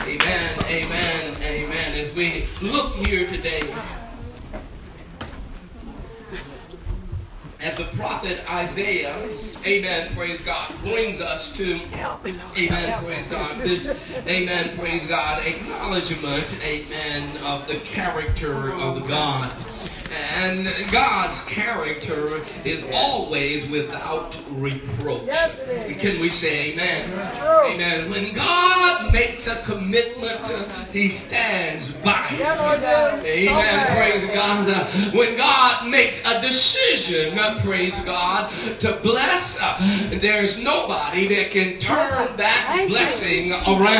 Amen, amen, amen. As we look here today as the prophet Isaiah, amen, praise God, brings us to, amen, praise God, this, amen, praise God, acknowledgement, amen, of the character of God. And God's character is always without reproach. Can we say amen? Amen. When God makes a commitment, He stands by it. Amen. Praise God. When God makes a decision, praise God, to bless, there's nobody that can turn that blessing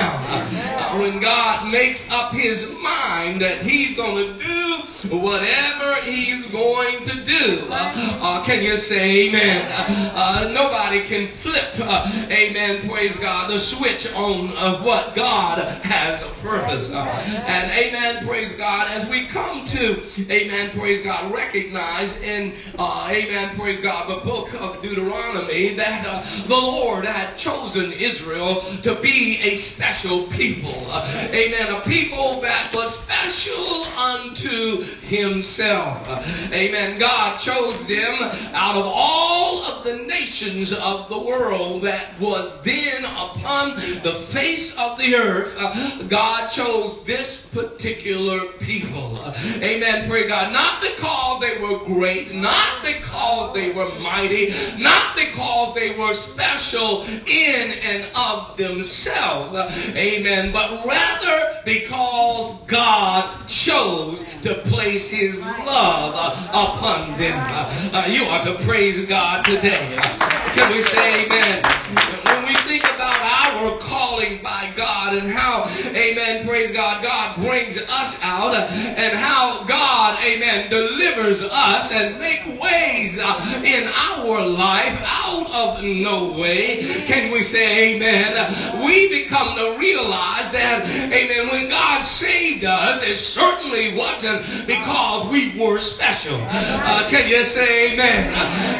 around. When God makes up His mind that He's going to do whatever He's going to do. Can you say amen? Nobody can flip, amen, praise God, the switch on of what God has purpose. And amen, praise God, as we come to, amen, praise God, recognize in, amen, praise God, the book of Deuteronomy that the Lord had chosen Israel to be a special people. Amen, a people that was special unto Himself. Amen. God chose them out of all of the nations of the world that was then upon the face of the earth. God chose this particular people. Amen. Pray God. Not because they were great, not because they were mighty, not because they were special in and of themselves. Amen. But rather because God chose to place His love upon them. You ought to praise God today. Can we say amen? When we think about our calling by God and how, amen, praise God, God brings us out and how God, amen, delivers us and make ways in our life out of no way. Can we say amen? We become to realize that, amen, when God saved us, it certainly wasn't because we were special. Can you say amen?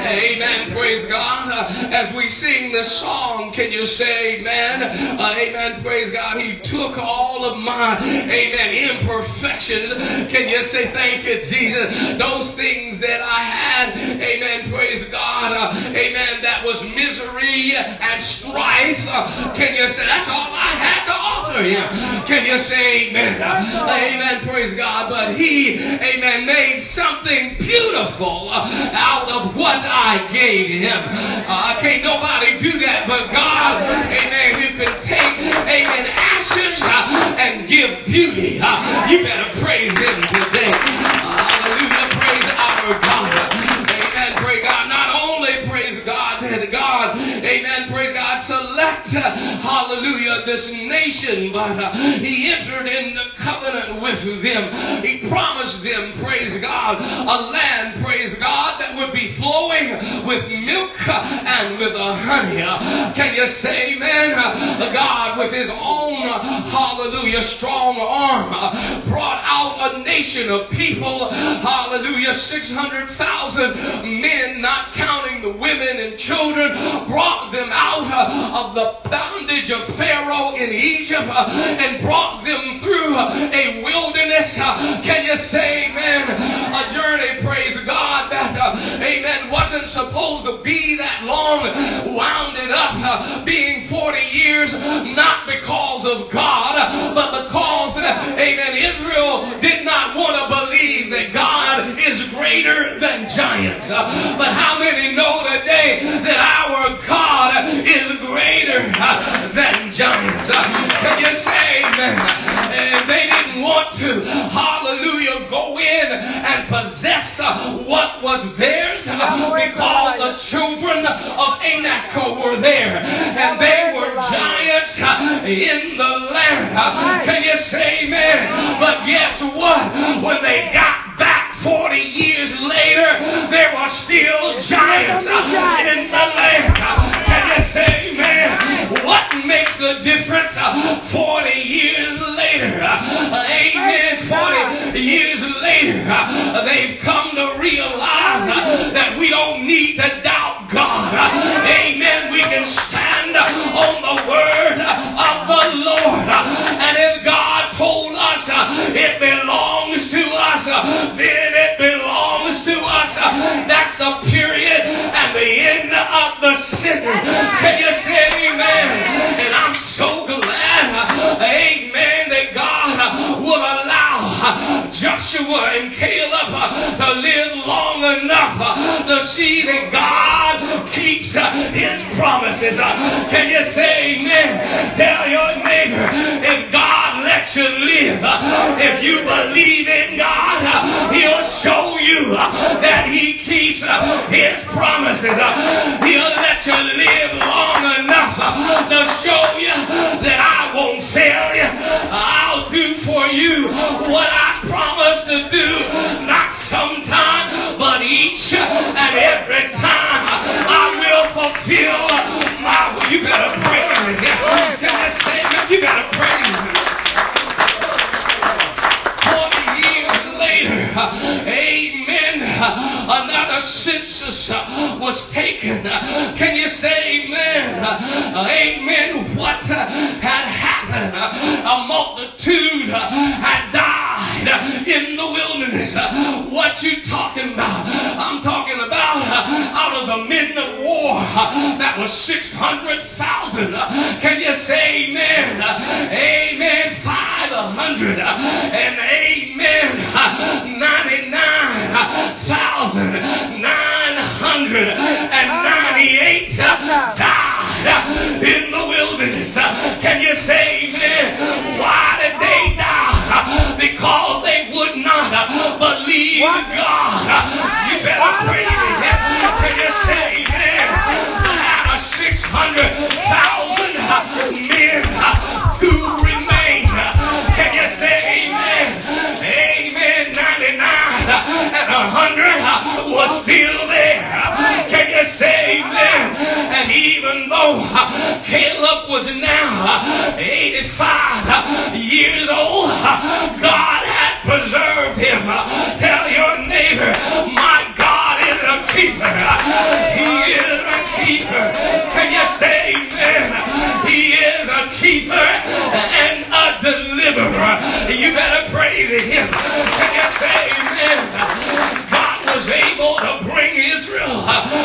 Amen, praise God. As we sing this song, can you say amen? Amen, praise God. He took all of my, amen, imperfections. Can you say thank you, Jesus? Those things that I had, amen, praise God, amen, that was misery and strife. Can you say that's all I had to offer Him? Can you say amen? Amen, praise God. But He, amen, made something beautiful out of what I gave Him. Can't nobody do that but God. Amen. Who can take, amen, ashes and give beauty. You better praise Him today. Hallelujah. Praise our God. Amen. Praise God. Not only praise God, did God, amen, praise God, select, hallelujah, this nation, but He entered into covenant with them. He promised them, praise God, a land, praise God, that would be flowing with milk and with honey. Can you say amen? God, with His own, hallelujah, strong arm, brought out a nation of people, hallelujah, 600,000 men, not counting the women and children, brought them out of the bondage of Pharaoh in Egypt and brought them through a wilderness. Can you say amen? A journey, praise God, that, amen, wasn't supposed to be that long, wound it up being 40 years, not because of God, but because, amen, Israel did not want to believe that God is greater than giants. But how many know today that our God is greater than giants? Can you say amen? And they didn't want to, hallelujah, go in and possess what was theirs because the children of Anak were there and they were giants in the land. Can you say amen? But guess what? When they got back 40 years later, there were still giants in the land. Can you say amen? What makes a difference 40 years later? Amen. 40 years later, they've come to realize that we don't need to doubt God. Amen. We can stand on the word of the Lord. And if Can you say amen? And I'm so glad, amen, that God will allow Joshua and Caleb to live long enough to see that God keeps his promises. Can you say amen? Tell your neighbor, if God lets you live, if you believe in God, he'll show you that he keeps his promises. He'll let you live long enough to show you that I won't fail you. I'll do for you what I promised to do, not sometime, but each and every time I will fulfill my will. You better praise him. Can I say that? You gotta praise him. 40 years later, amen, another census was taken. Can you say amen? Amen. What had happened? A multitude had died in the wilderness. What you talking about? I'm talking about out of the men of war, that was 600,000. Can you say amen? Amen. 500 and amen. 99,998 died in the wilderness. Can you say amen? Why did they die? Because they would not believe God. You better praise him. Can you say amen? Out of 600,000 men to remain. Can you say amen? Amen. 99 and 100 was still there. Can you say amen? And even though Caleb was now 85 years old, God had preserved him. Tell your neighbor, my God is a keeper. He is a keeper. Can you say amen? He is a keeper and a deliverer. You better praise him. Can you say amen? God was able to bring Israel,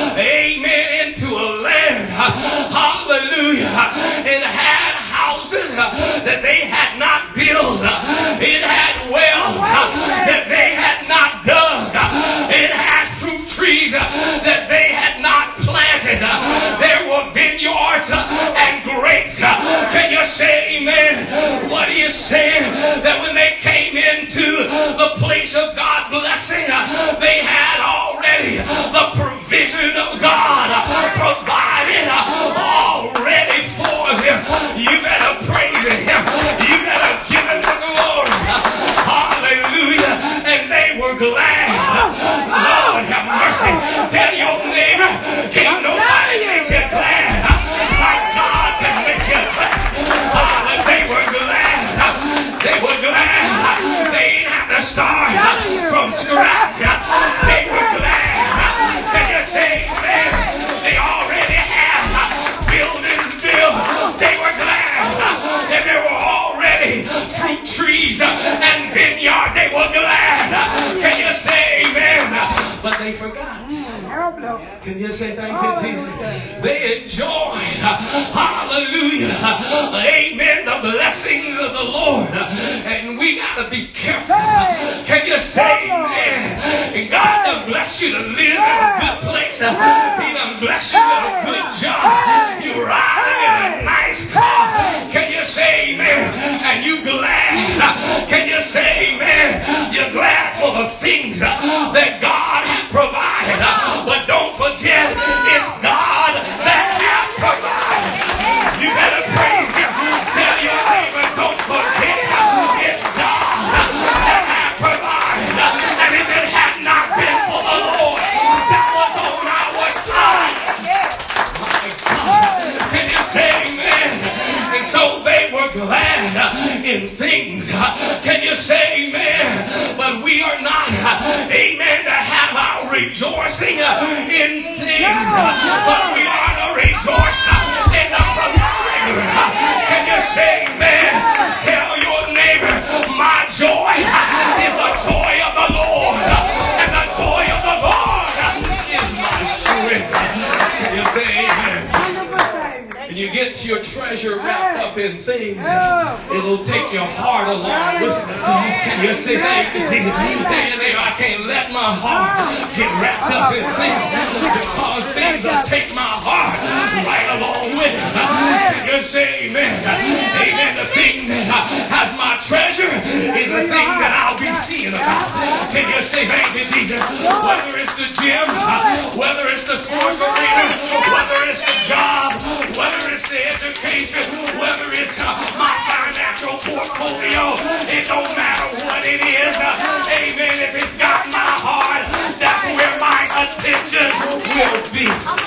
amen, into a land, hallelujah. It had houses that they had not built. It had wells that they had not dug. It had fruit trees that they had not planted. There were vineyards and grapes. Can you say amen? What are you saying? That when they came into the place of God blessing, they had already the provision of God provided already for them. You better praise him. You better give him the glory. Hallelujah. And they were glad. Lord have mercy. Tell your neighbor, can't nobody make you glad. My God can make you glad. They were glad. They were glad. They didn't have to start from scratch. They were glad. Can you say amen? They already had buildings built. They were glad that there were already fruit trees and vineyard. They were glad. Can you say amen? But they forgot. Can you say thank you, Jesus? They enjoyed, hallelujah, amen, the blessings of the Lord. And we got to be careful. Can you say amen? And God done bless you to live in a good place. He done bless you with a good job. You riding in a nice car. Can you say amen? And you glad? Can you say amen? You're glad for the things that God has provided. But don't forget, it's God that has provided. You better praise him. Tell your neighbor, don't forget, it's God that has provided. And if it had not been for the Lord that was on our side, my God, can you say amen? And so they were glad in things. Can you say amen? But we are not, amen, to have our rejoicing in things, but we are to rejoice in the provider. Can you say amen? Tell your neighbor, my joy is the joy of the Lord, and the joy of the Lord is my strength. Can you say amen? up in things, it'll take your heart along with it. Can you say thank you, Jesus? I can't let my heart get wrapped up in things because things will take my heart right along with it. Can you say amen? Amen. The thing that has my treasure is the thing that I'll be seeing about. Can you say thank you, Jesus? Whether it's the gym, whether it's the sports arena, whether it's the job, whether it's the education, whether it's my financial portfolio, it don't matter what it is. Amen. If it's got my heart, that's where my attention will be.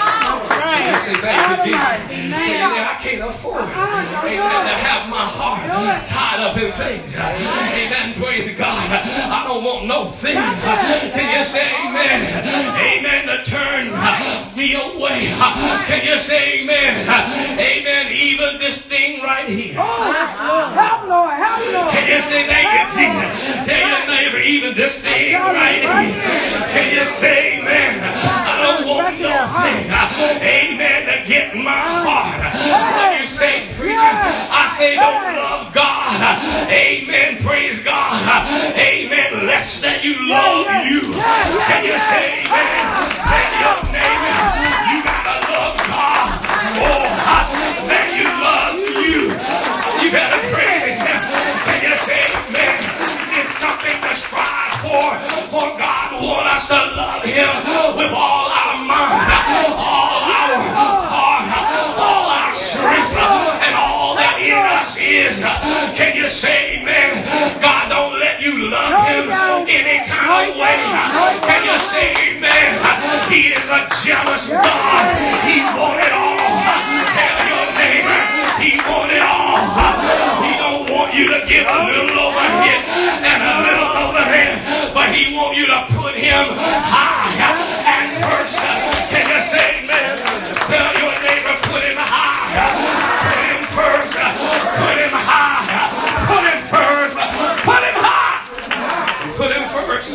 Right. Say thank you, Jesus. Amen. I can't afford, amen, to have my heart tied up in things. Amen. Praise God. I don't want no thing. Can you say amen? Amen. To turn me away. Can you say amen? Amen. Even this thing right here. Help, Lord. Help, Lord. Can you say thank you, Jesus? Tell your neighbor, even this thing right here. Can you say amen? I don't want nothing. Amen. To get my heart. When you say preacher, I say don't love God. Amen. Praise God. Amen. Less than you love you. Can you say amen? Tell your neighbor, you gotta love God. Oh, that you love you. You gotta praise Him. Can you say amen? It's something to strive for God wants us to love Him with all our mind, all our heart, all our strength, and all that in us is. Can you say amen? God don't let you love Him any kind of way. Can you say amen? He is a jealous God. He wants it all. Tell your neighbor, He wants it all. He don't want you to get a little over here and a little over there, but He wants you to put Him high and first. Can you say amen? Tell your neighbor, put Him high. Put Him first. Put Him high. Put Him first. Put Him high. Put Him first.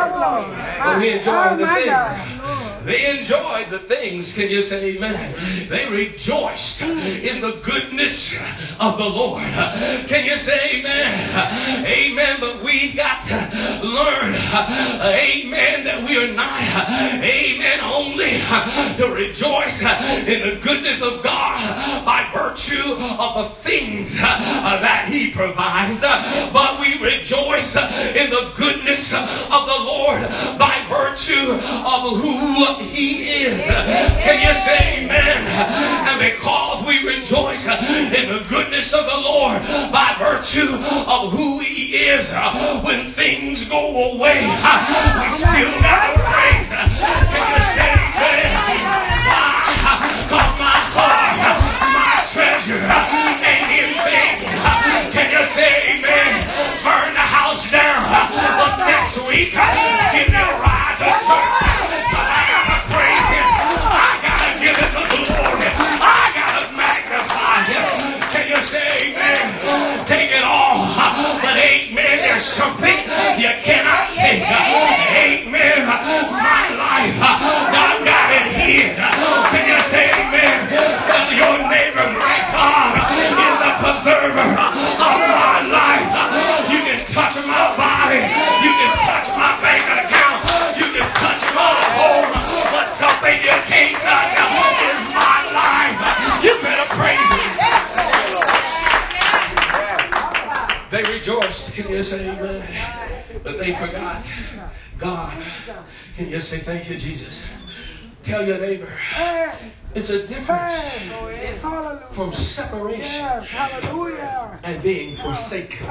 Oh, He enjoyed the things. They enjoyed the things. Can you say amen? They rejoiced in the goodness of the Lord. Can you say amen? Amen. But we got to learn, amen, that we are not, amen, only to rejoice in the goodness of God by virtue of the things that He provides, but we rejoice in the goodness of the Lord by virtue of who He is. Can you say amen? And because we rejoice in the goodness of the Lord by virtue of who He is, when things go away, we still got to praise. Can you say amen? Why? Because my heart, my treasure ain't in things. Can you say amen? Burn the house down, but next week give me a ride to church. Give it the glory. I gotta magnify Him. Can you say amen? Take it all. But amen, there's something you cannot take. Amen. My life, God got it here. Can you say amen? Tell your neighbor, my God is the preserver of my life. You can touch my body. You can touch my bank account. You can touch my home. But something you can't touch is my life. You better praise Him. They rejoiced. Can you say amen? But they forgot God. Can you say thank you, Jesus? Tell your neighbor, it's a difference from separation and being forsaken.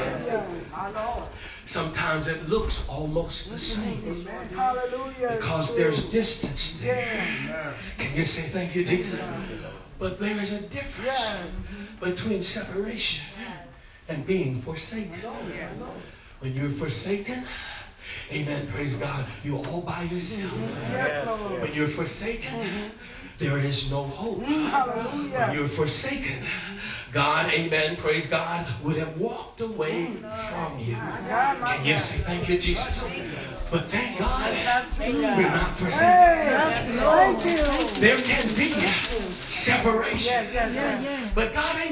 Sometimes it looks almost the same because there's distance there. Can you say thank you, Jesus? But there is a difference between separation and being forsaken. When you're forsaken, amen, praise God, you're all by yourself. When you're forsaken, there is no hope. When you're forsaken, God, amen, praise God, would have walked away from you. Can you say thank you, Jesus? But thank God, we're not forsaken. There can be separation. But God ain't never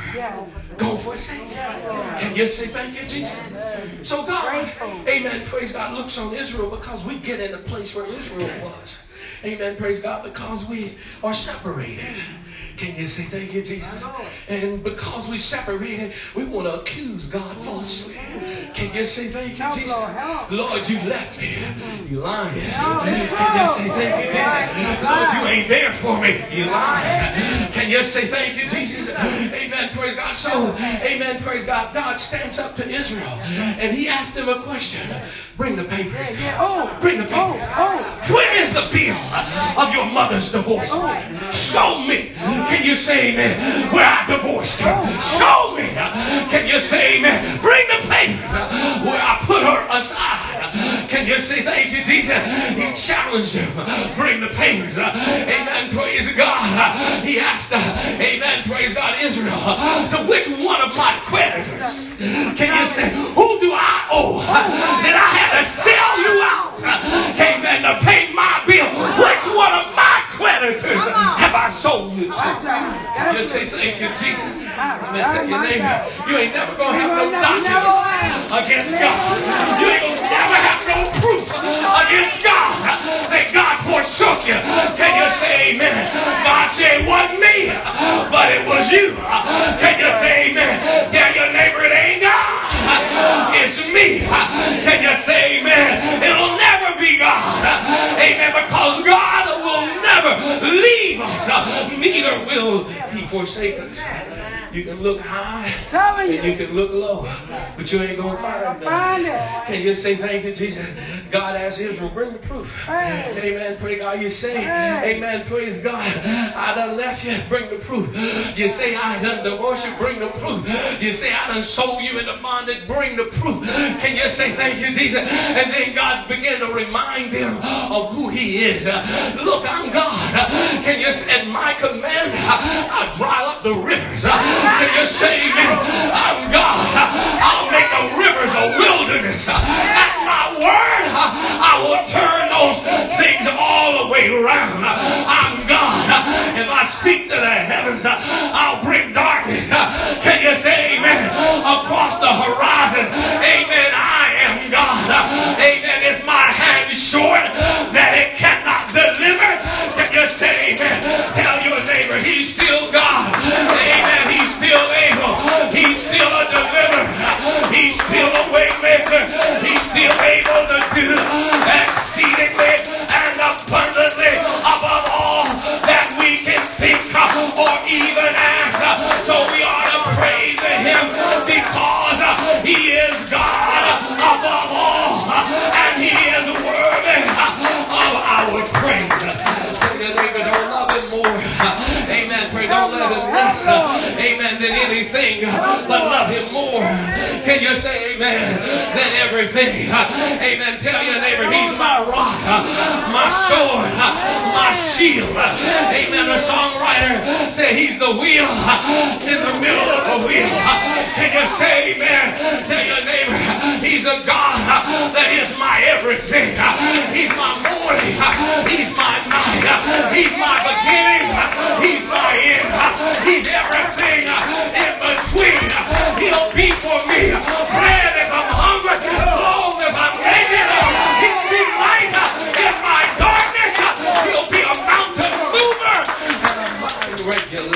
Gonna forsake you. Can you say thank you, Jesus? So God, amen, praise God, looks on Israel because we get in the place where Israel was. Amen, praise God, because we are separated. Can you say thank you, Jesus? And because we separated, we want to accuse God falsely. Can you say thank you, Jesus? Lord, you left me. You lying. Can you say thank you, Jesus? Lord, you ain't there for me. You lying. Can you say thank you, Jesus? Amen, praise God. So, amen, praise God. God stands up to Israel and he asked them a question. Bring the papers. Bring the papers. Where is the bill of your mother's divorce? Show me. Can you say amen? Where I divorced her. Show me. Can you say amen? Bring the papers where I put her aside. Can you say thank you, Jesus? He challenged him. Bring the papers. Amen. Praise God. He asked, amen. Praise God, Israel, to which one of my creditors? Can you say, who do I owe that I had to sell you out? Amen. To pay my bill. Which one of my creditors have I sold you to? You say thank you, Jesus. I'm going to tell your neighbor, you ain't never going to have no documents against God. You ain't going to never have no proof against God that God forsook you. Can you say amen? God said it wasn't me, but it was you. Can you say amen? Tell your neighbor it ain't God. It's me. Can you say amen? It'll never be God. Amen. Because God will never leave us. Neither will he forsake us. You can look high and you can look low, but you ain't going to find it. Can you say thank you, Jesus? God asked Israel, bring the proof. Amen. Praise God. You say, amen. Praise God. I done left you. Bring the proof. You say, I done divorced you. Bring the proof. You say, I done sold you into bondage. Bring the proof. Can you say thank you, Jesus? And then God began to remind them of who he is. Look, I'm God. Can you say, at my command, I'll dry up the rivers. Can you say, I'm God? I'll make the rivers a wilderness. At my word, I will turn those things all the way around. I'm God. If I speak to the heavens, I'll bring darkness. Can you say amen? Across the horizon, amen, I am God. Amen. Is my hand short that it cannot deliver? Can you say amen? Tell your neighbor, he's still God. Amen. He's still able. He's still a deliverer. He's still a way maker. He's still able to do exceedingly and abundantly above all that we can think or even ask. So we ought to praise him because he is God above all and he is worthy of our praise. Neighbor, don't love him more. Amen. Pray, don't love him less. Amen. Than anything, but love him more. Can you say amen? Than everything. Amen. Tell your neighbor, he's my rock, my sword, my shield. Amen. The songwriter said he's the wheel in the middle of the wheel. Can you say amen? Tell your neighbor, he's a God that is my everything. He's my morning. He's my night. He's my beginning. He's my end. He's everything in between. He'll be for me bread if I'm hungry, clothes if I'm naked. He'll be light in my darkness. He'll be a mountain mover and a mind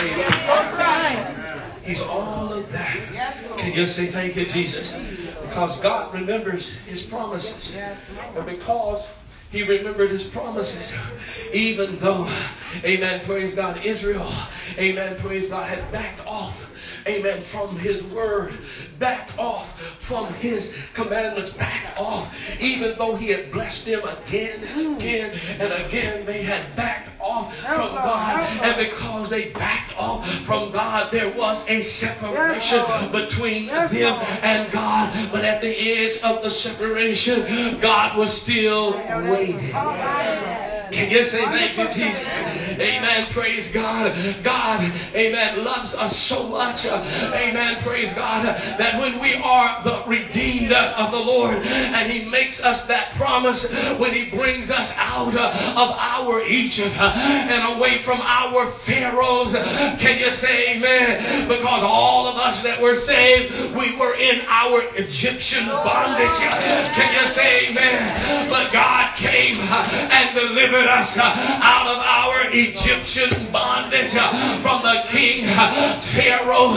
regulator. He's all of that. Can you say thank you, Jesus? Because God remembers his promises. And because he remembered his promises, even though, amen, praise God, Israel, amen, praise God, had backed off, amen, from his word, backed off from his commandments, backed off, even though he had blessed them again, and again, they had backed off from God. And because they backed off from God, there was a separation between them and God. But at the edge of the separation, God was still waiting. Can you say thank you, Jesus? Amen. Praise God. God, amen, loves us so much. Amen. Praise God. That when we are the redeemed of the Lord, and He makes us that promise when He brings us out of our Egypt and away from our Pharaohs. Can you say amen? Because all of us that were saved, we were in our Egyptian bondage. Can you say amen? But God came and delivered us out of our Egyptian bondage from the king Pharaoh.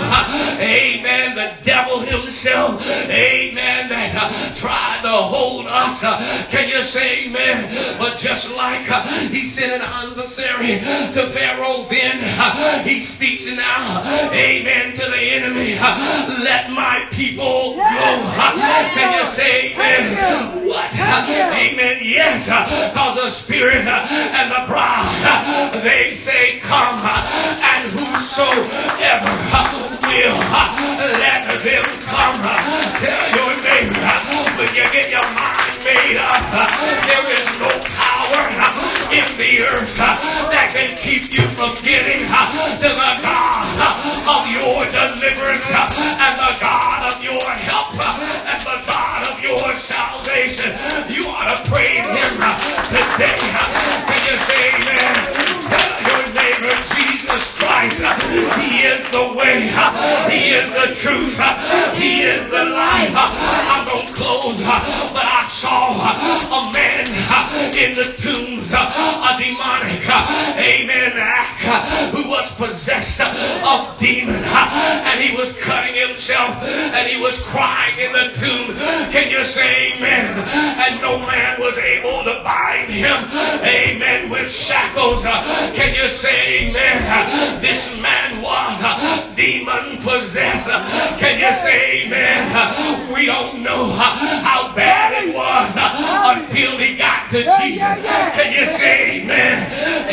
Amen. The devil himself. Amen. That tried to hold us. Can you say amen? But just like he sent an adversary to Pharaoh then, he speaks now. Amen. To the enemy. Let my people go. Can you say amen? What? Amen. Yes. Because the Spirit and the bride, they say come, and whosoever will, let them come. Tell your neighbor, when you get your mind made up, there is no power in the earth that can keep you from getting to the God of your deliverance and the God of your help and the God of your salvation. You ought to praise Him today. Can you say amen? Tell your neighbor, Jesus Christ, He is the way, He is the truth, He is the life. I'm going to close, but I saw a man in the tombs, a demonic, amen, who was possessed of demon, and he was cutting himself, and he was crying in the tomb. Can you say amen? And no man was able to bind him, amen, with shackles. Can you say amen? This man was demon possessed. Can you say amen? We don't know how bad it was until he got to Jesus. Can you say amen?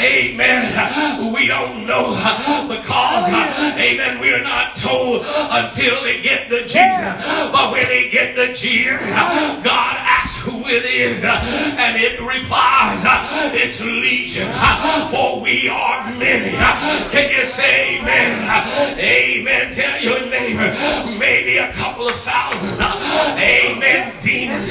Amen. We don't know because, amen, we're not told until they get to Jesus. But when they get to Jesus, God asks who it is, and it replies, it's legion, for we are many. Can you say amen? Amen. Tell your neighbor, maybe a couple of thousand, amen, demons,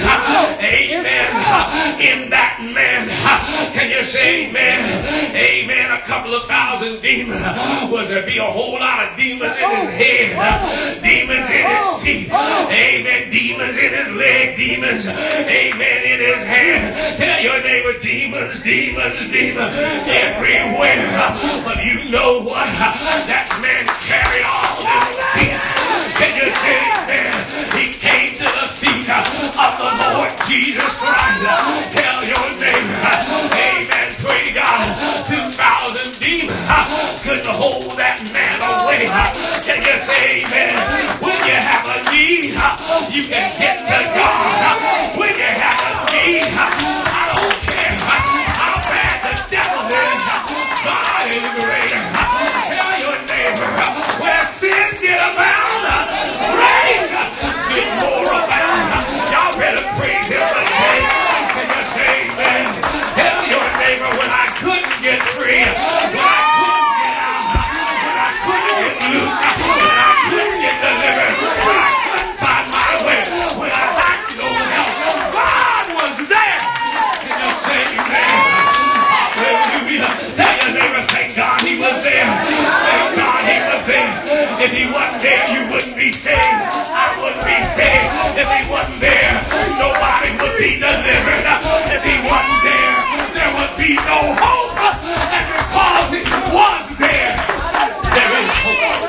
amen, in that man. Can you say amen? Amen. A couple of thousand demons. Was there be a whole lot of demons in his head, demons in his feet, amen, demons in his leg, demons, amen, in his hand. Tell your neighbor, demons, demons, demons everywhere. But you know what? That man carried all his feet. Can you say amen? He came to the feet of the Lord Jesus Christ. Tell your neighbor, amen, praise God, 2,000 demons couldn't hold that man away. Can you say amen? When you have a need, you can get to God. When you have a need, I don't care how bad the devil is, God is greater. Tell your neighbor, where sin did abound, grace did more abound. Y'all better praise Him today. Can you say amen? Tell your neighbor, when I couldn't get free, when I couldn't get out, when I couldn't get loose, when I couldn't get delivered, when I couldn't find my way, when I had no help, God was there. Can you say amen? Hallelujah. Tell your neighbor, thank God He was there. Thank God He was there. If He wasn't there, you wouldn't be saved. I wouldn't be saved. If He wasn't there, nobody would be delivered. If He wasn't there, there would be no hope. And because He was there, there is hope.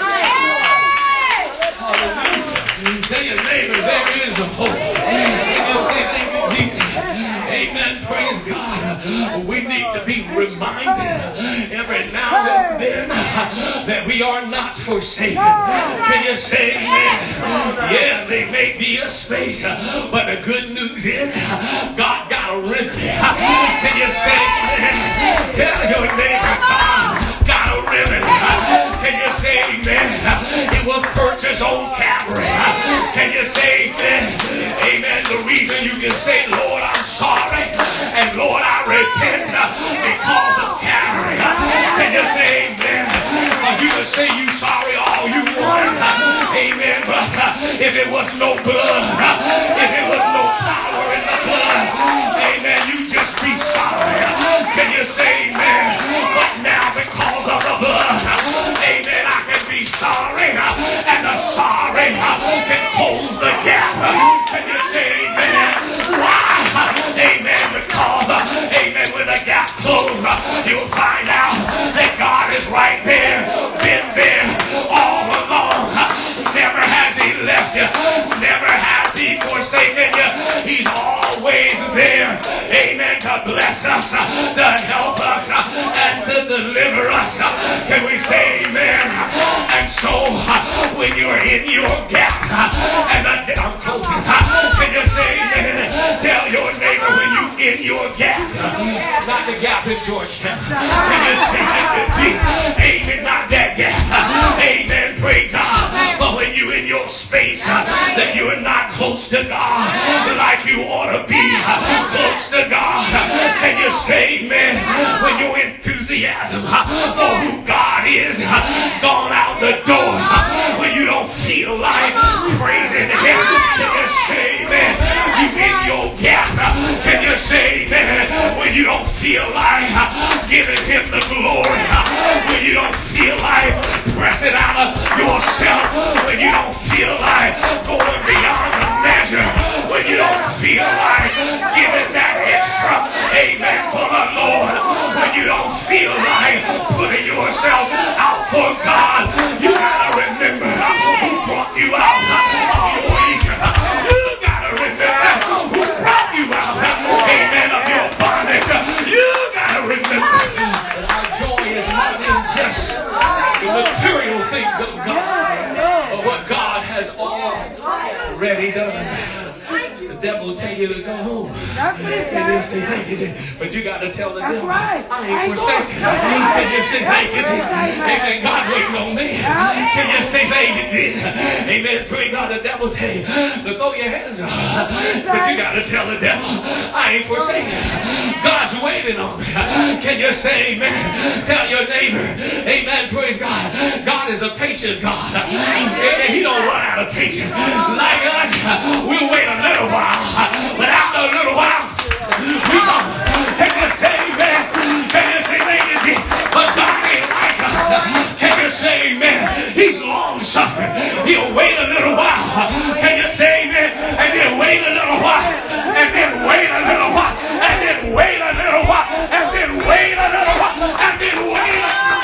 Hallelujah. Tell your neighbor, there is a hope. You say, thank you, Jesus. Amen. Praise God. We need to be reminded every now and then that we are not forsaken. Can you say amen? Yeah, there may be a space, but the good news is God got a remedy. Can you say amen? Tell your neighbor, God got a remedy. Can you say amen? It was purchased on Calvary. Can you say amen? Amen. The reason you can say, Lord, I'm sorry, and Lord, I repent because of Calvary. Can you say amen? You can say you sorry all you want. Amen. But if it was no blood, if it was no power in the blood, amen, you just be sorry. Can you say amen? But now because of the blood, amen, I can be sorry. And the sorry can close the gap. Can you say amen? Why? Amen. Because, amen, when the gap closes, you'll find out that God is right there, been there all along. Never has he left you. Never has he forsaken you. He's always there. Amen. To bless us, to help us, and to deliver us. Can we say amen? And so, when you're in your gap, and I'm closing, can you say amen? Tell your neighbor when you in your gap, not the gap in Georgetown. Can you say that? Amen. Not that gap. Amen. Pray God. But when you in your space, that you are not close to God like you ought to be close to God. Can you say amen? When your enthusiasm for who God is gone out the door, when you don't feel like praising Him, can you say amen? You in your gap, can you say amen? When you don't feel like giving Him the glory, when you don't feel like pressing out of yourself, when you don't feel like going beyond the measure, when you don't feel like giving that extra, amen, for the Lord, when you don't feel like putting yourself out for God, you gotta remember who brought you out of your Egypt. You gotta remember who brought you out, amen, of your bondage. You gotta remember that our joy is not in just the material things of God, but what God has already done. The devil will tell you to go home. That's what he said. But you got to tell the devil, right. I ain't forsaken. Can you say thank you, Jesus? Amen. God waiting on me. Can you say thank you, Jesus? Amen. Pray God. The devil tell you to throw your hands up. But you got to tell the devil, I ain't forsaken. God's waiting on me. Can you say amen? Tell your neighbor, amen. Praise God. God is a patient God. Amen. He don't run out of patience. Like us, we'll wait a little while. But after a little while, we gonna take a say amen. Can you say thank you? But God ain't like us. Can you say amen? He's long suffering. He'll wait a little while. Can you say amen? And then wait a little while. And then wait a little while. And then wait a little while. And then wait a little while. And then wait a little while.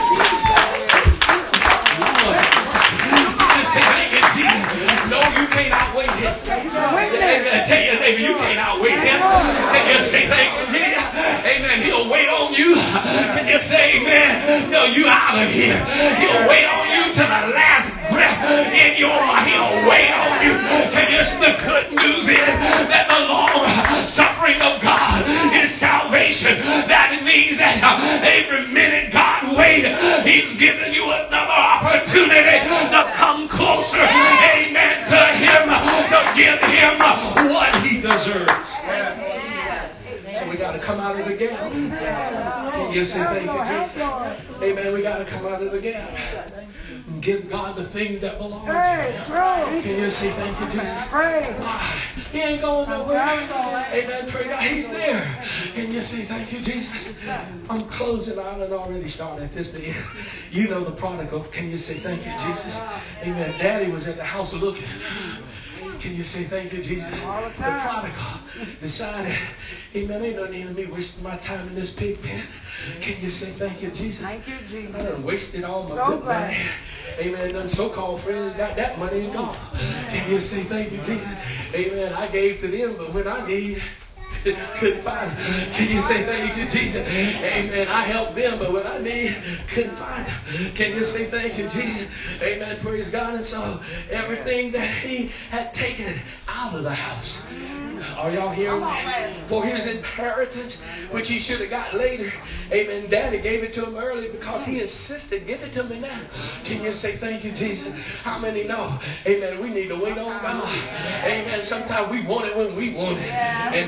No, you can't outweigh him. Tell your neighbor, you can't outweigh him. Can you say thank you? Amen. He'll wait on you. Can you say amen? No, you out of here. He'll wait on you to the last breath in your life. He'll wait on you. And yes, the good news is that the long suffering of God is salvation. That means that every minute God waits, He's giving you another opportunity to come closer, amen, to Him, to give Him what He deserves. So we got to come out of the gap. Can you say thank you, Jesus? Amen. We got to come out of the gap and give God the thing that belongs to Him. Can you say thank you, Jesus? He ain't going nowhere. Amen. Pray God. He's there. Can you say thank you, Jesus? I'm closing out and already started at this bit. You know the prodigal. Can you say thank you, Jesus? Amen. Daddy was at the house looking. Can you say thank you, Jesus? The prodigal decided, amen, ain't no need of me wasting my time in this pig pen. Can you say thank you, Jesus? Thank you, Jesus. I done wasted all my good money. Amen. Them so-called friends got that money and gone. Can you say thank you, Jesus? Amen. I gave to them, but when I need, couldn't find them. Can you say thank you, Jesus? Amen. I helped them, but when I need, couldn't find them. Can you say thank you, Jesus? Amen. Praise God. And so everything that He had taken out of the house. Are y'all hearing me? For his inheritance, which he should have got later. Amen. Daddy gave it to him early because he insisted, give it to me now. Can you say thank you, Jesus? How many know? Amen. We need to wait on God. Amen. Sometimes we want it when we want it. And don't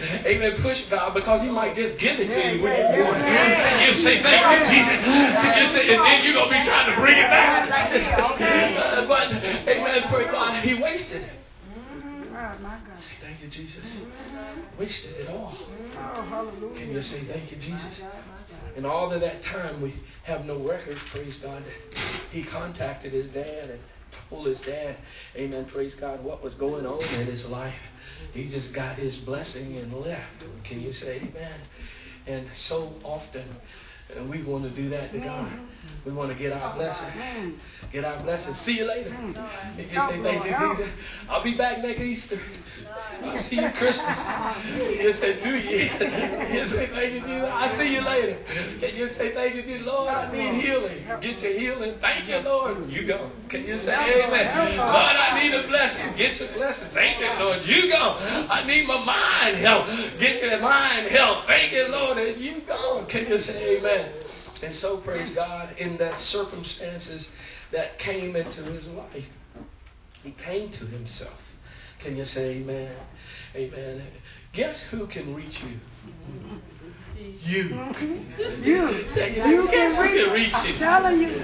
amen, push God because he might just give it to you when you want it. And you say, thank you, Jesus. And you say, and then you're going to be trying to bring it back. But, amen, praise God, he wasted it. Say, thank you, Jesus. Wasted it all. Can you say, thank you, Jesus? And all of that time, we have no records, praise God. He contacted his dad and told his dad, amen, praise God, what was going on in his life. He just got his blessing and left. Can you say amen? And so often, we want to do that to God. We want to get our blessing. Get our blessing. See you later. And you say, thank you, Jesus. I'll be back next Easter. I'll see you Christmas. You say, New Year. You say, thank you, Jesus. I'll see you later. Can you say, thank you, Jesus? Lord, I need healing. Get your healing. Thank you, Lord. You go. Can you say, amen? Lord, I need a blessing. Get your blessing. Thank you, Lord. You go. I need my mind help. Get your mind help. Thank you, Lord. And you go. Can you say, amen? And so, praise God, in that circumstances that came into his life, he came to himself. Can you say amen? Amen. Guess who can reach you? You. You. Guess who can reach you? I'm telling you.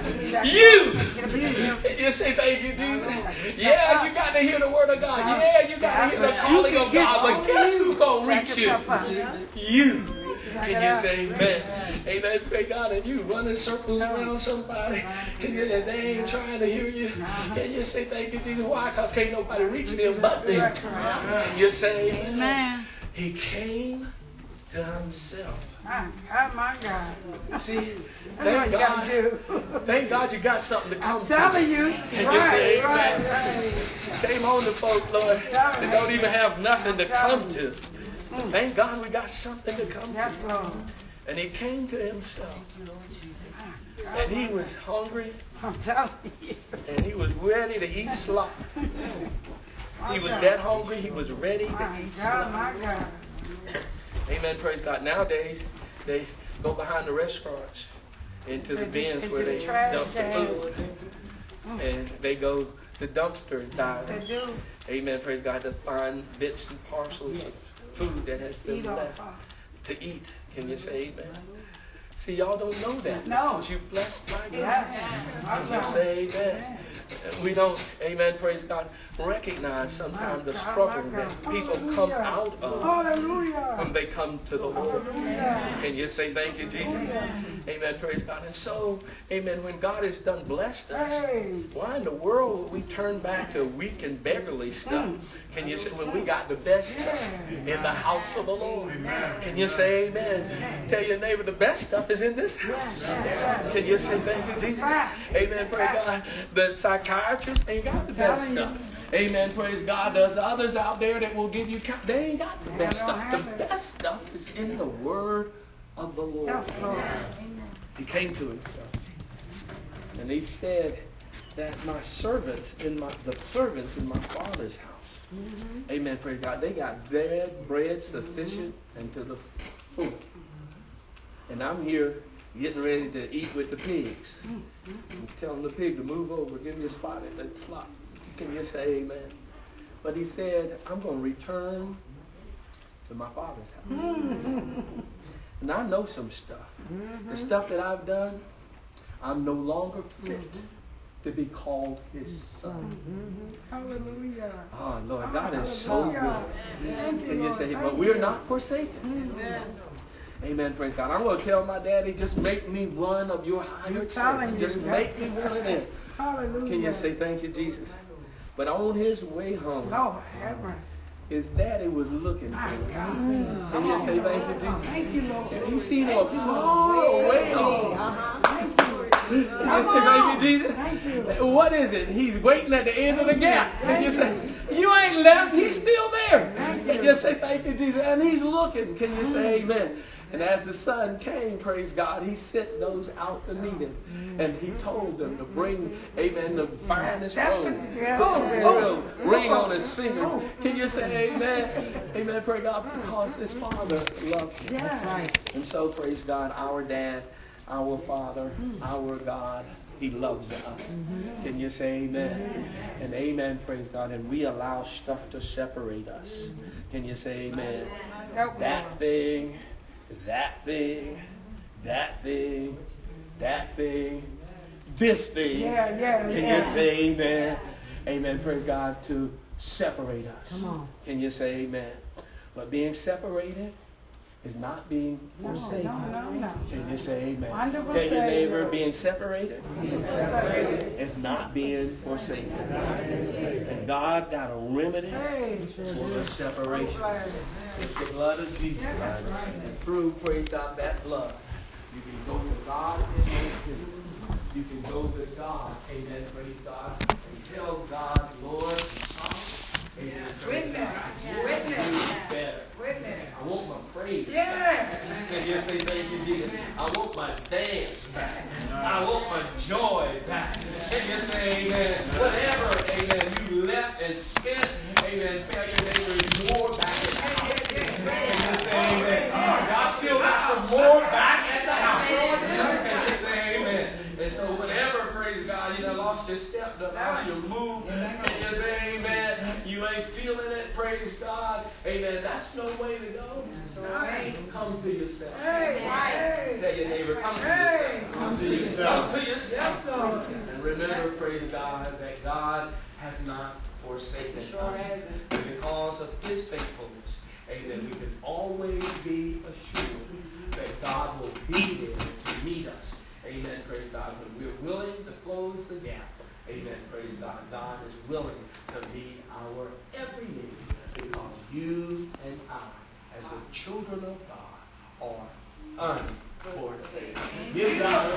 You say thank you, Jesus. Yeah, you got to hear the word of God. Yeah, you got to hear the calling of God. But guess who going to reach you? You. Can you say amen? Amen. Thank God. And you running circles around somebody. Can you, they ain't trying to hear you. Can you say thank you, Jesus? Why? Because can't nobody reach them but them. Can you say amen? He came to himself. Oh my God. See, thank God you got something to come to. I'm telling you. Can you say amen? Shame on the folk, Lord, that don't even have nothing to come to. Thank God we got something to come to. Yes, Lord. And he came to himself. And he was hungry. I'm telling you. And he was ready to eat slop. He was that hungry, he was ready to eat slop. My God. Amen, praise God. Nowadays, they go behind the restaurants into the bins where they dump the food. And they go to dumpster diving. They do. Amen, praise God, to find bits and parcels of food that has been left to eat. Can you say amen? See, y'all don't know that. No. Because you're blessed by God. Can you say amen? We don't, amen, praise God, recognize sometimes the struggle that people come out of when they come to the Lord. Can you say thank you, Jesus? Amen, praise God. And so, amen, when God has done blessed us, why in the world would we turn back to weak and beggarly stuff? Can you say, when we got the best stuff in the house of the Lord? Can you say amen? Tell your neighbor the best stuff is in this house. Can you say thank you, Jesus? Amen, praise God. The psychiatrist ain't got the best stuff. Amen, praise God. There's others out there that will give you, they ain't got the best stuff. The best stuff is in the word of the Lord. He came to himself. And he said that the servants in my Father's house, amen, praise God, they got bread sufficient and to the full. And I'm here getting ready to eat with the pigs. I'm telling the pig to move over, give me a spot at that slot. Can you say amen? But he said, I'm going to return to my Father's house. And I know some stuff. The stuff that I've done, I'm no longer fit to be called his son. Hallelujah. Oh, Lord, God is so good. Can you say, but we're not forsaken. Amen, praise God. I'm going to tell my daddy, just make me one of your hired servants. Just make me one of them. Hallelujah. Can you say thank you, Jesus? But on his way home, Lord, have mercy. his daddy was looking for him. Can you say thank you, Jesus? Thank you, Lord. He seen him all way home. Thank you. Can you say thank you, Jesus? Thank you. What is it? He's waiting at the end of the gap. Can you say, you ain't left, he's still there. Can you say thank you, Jesus? And he's looking. Can you say amen? And as the son came, praise God, he sent those out to meet him. And he told them to bring, amen, the finest robe. Ring on his finger. Can you say amen? Amen, praise God, because his father loved him. Yeah. And so, praise God, our dad, our Father, our God, He loves us. Can you say amen? And amen, praise God. And we allow stuff to separate us. Can you say amen? That thing, that thing, that thing, that thing, this thing. Can you say amen? Amen, praise God, to separate us. Can you say amen? But being separated is not being forsaken. No. Can you say amen? 100%. Tell your neighbor, being separated is not being forsaken. And God got a remedy for the separation. It's the blood of Jesus. Through, praise God, that blood, you can go to God in your business. You can go to God, amen, praise God, and tell God, Lord, amen, Witness. better. I want my praise Yeah. back. Can you say thank you, Jesus? I want my dance back. I want my joy back. Can you say amen? Whatever, amen, you left and spent, amen, tell your neighbor more back at the house. Can you say amen? God still got some more back at the house. Can you say amen? And so whatever, praise God, you done lost your step, done lost your move, and you say amen, you ain't feeling it, praise God, amen, that's no way to go. Come to yourself. Tell your neighbor, come to yourself. Come to yourself. Come to yourself. And remember, praise God, that God has not forsaken us. And because of His faithfulness, amen, we can always be assured that God will be there to meet us. Amen, praise God. When we're willing to close the gap, amen, praise God, God is willing to meet our every need because you and I, as the children of God, are unforsaken. Give God